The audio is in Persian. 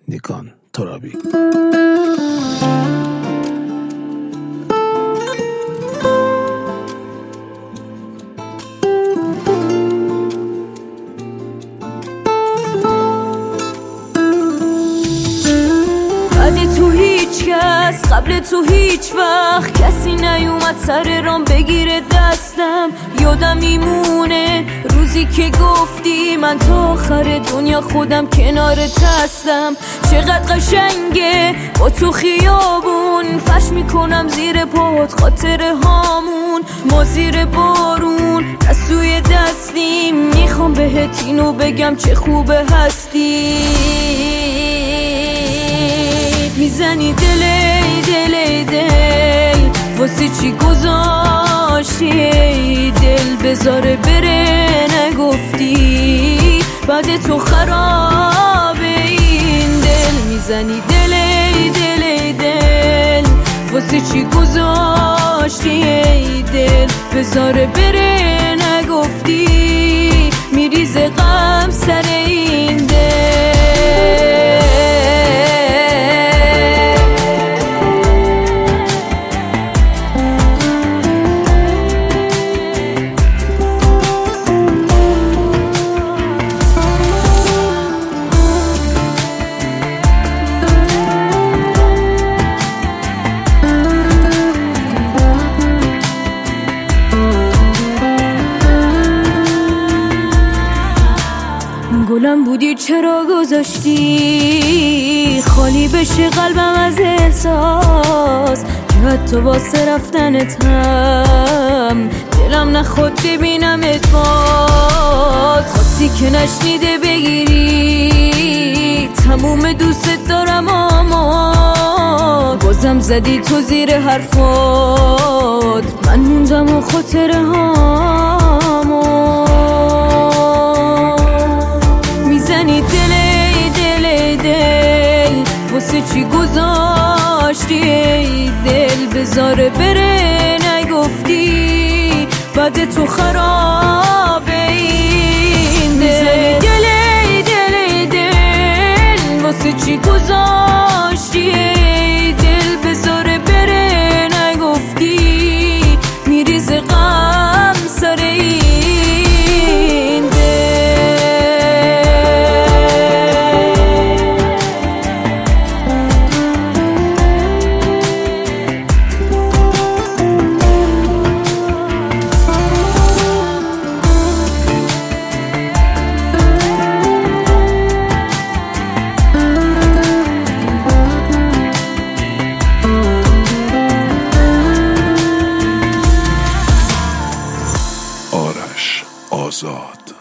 نیکان ترابی. تو هیچ کس قبل تو هیچ وقت کسی نیومد سر رام بگیره دستم. یادم میمونه روزی که گفتی من تا آخر دنیا خودم کنارت هستم. چقدر قشنگه با تو خیابون فرش میکنم زیر پات خاطره هامون. ما زیر بارون دستوی دستیم میخوام بهت اینو بگم چه خوبه هستی. میزنی دل واسه چی گذاشتی دل بذاره بره نگفتی بعد تو خرابه این دل. میزنی دل واسه چی گذاشتی دل بذاره بره نگفتی میریزه غم سر این دل. گلم بودی چرا گذاشتی خالی بشه قلبم از احساس که حتی واسه رفتنت هم دلم نخواد ببینمت باز. خواستی که نشنیده بگیری تموم دوست دارم اما بازم زدی تو زیر حرفات من موندم و خاطره هامو. میزنی دل واسه چی گذاشتی دل بذاره بره نگفتی بعد تو خرابه این دل. دل واسه چی گذاشتی دل بذاره بره نگفتی میریزه غم سر این دل. آرش آزاد.